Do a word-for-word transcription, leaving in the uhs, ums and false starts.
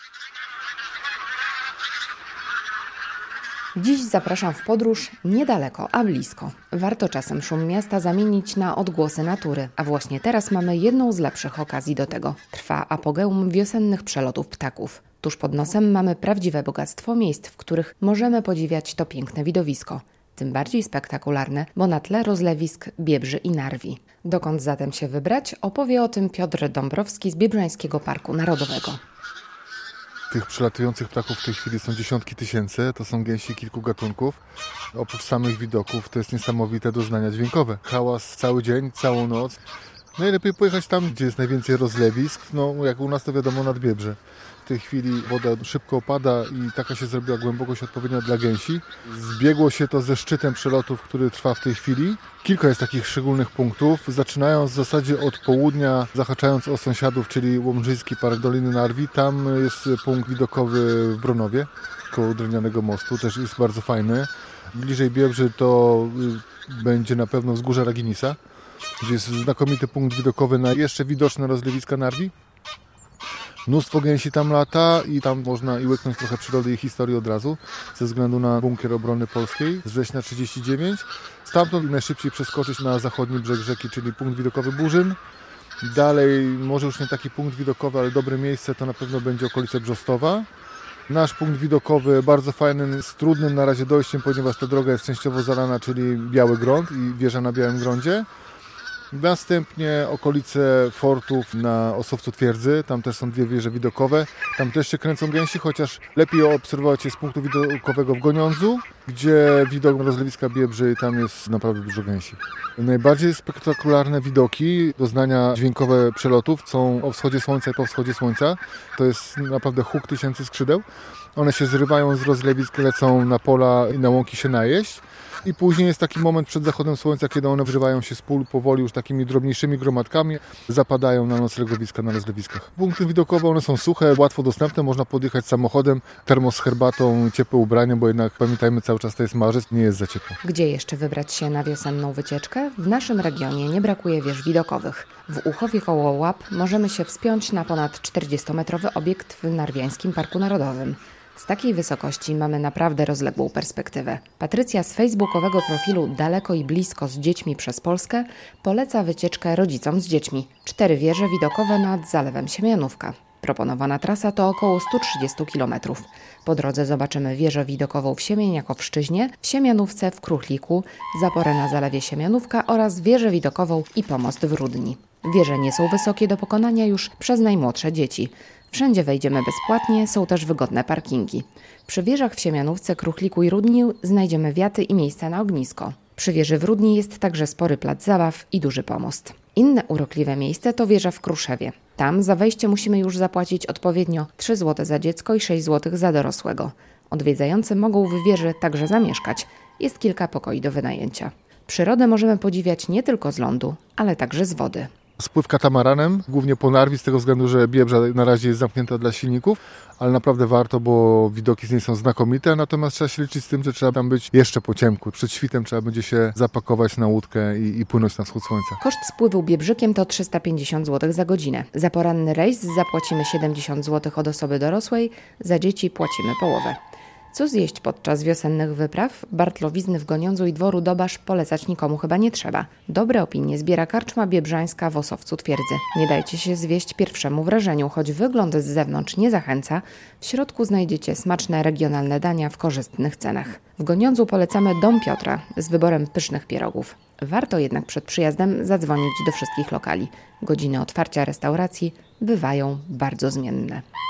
Dziś zapraszam w podróż niedaleko, a blisko. Warto czasem szum miasta zamienić na odgłosy natury, a właśnie teraz mamy jedną z lepszych okazji do tego. Trwa apogeum wiosennych przelotów ptaków. Tuż pod nosem mamy prawdziwe bogactwo miejsc, w których możemy podziwiać to piękne widowisko. Tym bardziej spektakularne, bo na tle rozlewisk Biebrzy i Narwi. Dokąd zatem się wybrać, opowie o tym Piotr Dąbrowski z Biebrzańskiego Parku Narodowego. Tych przelatujących ptaków w tej chwili są dziesiątki tysięcy, to są gęsi kilku gatunków. Oprócz samych widoków to jest niesamowite doznania dźwiękowe. Hałas cały dzień, całą noc. Najlepiej pojechać tam, gdzie jest najwięcej rozlewisk, no jak u nas to wiadomo nad Biebrze. W tej chwili woda szybko opada i taka się zrobiła głębokość odpowiednia dla gęsi. Zbiegło się to ze szczytem przelotów, który trwa w tej chwili. Kilka jest takich szczególnych punktów, zaczynając w zasadzie od południa, zahaczając o sąsiadów, czyli Łomżyński Park Doliny Narwi. Tam jest punkt widokowy w Bronowie, koło drewnianego mostu, też jest bardzo fajny. Bliżej Biebrzy to będzie na pewno wzgórze Raginisa, gdzie jest znakomity punkt widokowy na jeszcze widoczne rozlewiska Narwi. Mnóstwo gęsi tam lata i tam można i łyknąć trochę przyrody i historii od razu, ze względu na bunkier obrony polskiej z września trzydzieści dziewięć. Stamtąd najszybciej przeskoczyć na zachodni brzeg rzeki, czyli punkt widokowy Burzyn. Dalej, może już nie taki punkt widokowy, ale dobre miejsce to na pewno będzie okolice Brzostowa. Nasz punkt widokowy bardzo fajny, z trudnym na razie dojściem, ponieważ ta droga jest częściowo zalana, czyli Biały Grąd i wieża na Białym Grądzie. Następnie okolice fortów na Osowcu Twierdzy, tam też są dwie wieże widokowe, tam też się kręcą gęsi, chociaż lepiej obserwować je z punktu widokowego w Goniądzu, gdzie widok rozlewiska Biebrzy, tam jest naprawdę dużo gęsi. Najbardziej spektakularne widoki, doznania dźwiękowe przelotów są o wschodzie słońca i po wschodzie słońca. To jest naprawdę huk tysięcy skrzydeł. One się zrywają z rozlewisk, lecą na pola i na łąki się najeść. I później jest taki moment przed zachodem słońca, kiedy one wżywają się z pól powoli już takimi drobniejszymi gromadkami, zapadają na noclegowiska na rozlewiskach. Punkty widokowe, one są suche, łatwo dostępne, można podjechać samochodem, termos z herbatą, ciepłe ubranie, bo jednak pamiętajmy, cały czas to jest marzec, nie jest za ciepło. Gdzie jeszcze wybrać się na wiosenną wycieczkę? W naszym regionie nie brakuje wież widokowych. W Uchowie koło Łap możemy się wspiąć na ponad czterdziestometrowy obiekt w Narwiańskim Parku Narodowym. Z takiej wysokości mamy naprawdę rozległą perspektywę. Patrycja z facebookowego profilu Daleko i Blisko z dziećmi przez Polskę poleca wycieczkę rodzicom z dziećmi. Cztery wieże widokowe nad Zalewem Siemianówka. Proponowana trasa to około sto trzydzieści kilometrów. Po drodze zobaczymy wieżę widokową w Siemieniakowszczyźnie, w Siemianówce, w Kruchliku, zaporę na Zalewie Siemianówka oraz wieżę widokową i pomost w Rudni. Wieże nie są wysokie do pokonania już przez najmłodsze dzieci. Wszędzie wejdziemy bezpłatnie, są też wygodne parkingi. Przy wieżach w Siemianówce, Kruchliku i Rudni znajdziemy wiaty i miejsca na ognisko. Przy wieży w Rudni jest także spory plac zabaw i duży pomost. Inne urokliwe miejsce to wieża w Kruszewie. Tam za wejście musimy już zapłacić odpowiednio trzy złote za dziecko i sześć złotych za dorosłego. Odwiedzający mogą w wieży także zamieszkać. Jest kilka pokoi do wynajęcia. Przyrodę możemy podziwiać nie tylko z lądu, ale także z wody. Spływ katamaranem, głównie po Narwi, z tego względu, że Biebrza na razie jest zamknięta dla silników, ale naprawdę warto, bo widoki z niej są znakomite, natomiast trzeba się liczyć z tym, że trzeba tam być jeszcze po ciemku. Przed świtem trzeba będzie się zapakować na łódkę i, i płynąć na wschód słońca. Koszt spływu Biebrzykiem to trzysta pięćdziesiąt złotych za godzinę. Za poranny rejs zapłacimy siedemdziesiąt złotych od osoby dorosłej, za dzieci płacimy połowę. Co zjeść podczas wiosennych wypraw? Bartlowizny w Goniądzu i dworu Dobasz polecać nikomu chyba nie trzeba. Dobre opinie zbiera karczma biebrzańska w Osowcu Twierdzy. Nie dajcie się zwieść pierwszemu wrażeniu, choć wygląd z zewnątrz nie zachęca. W środku znajdziecie smaczne regionalne dania w korzystnych cenach. W Goniądzu polecamy Dom Piotra z wyborem pysznych pierogów. Warto jednak przed przyjazdem zadzwonić do wszystkich lokali. Godziny otwarcia restauracji bywają bardzo zmienne.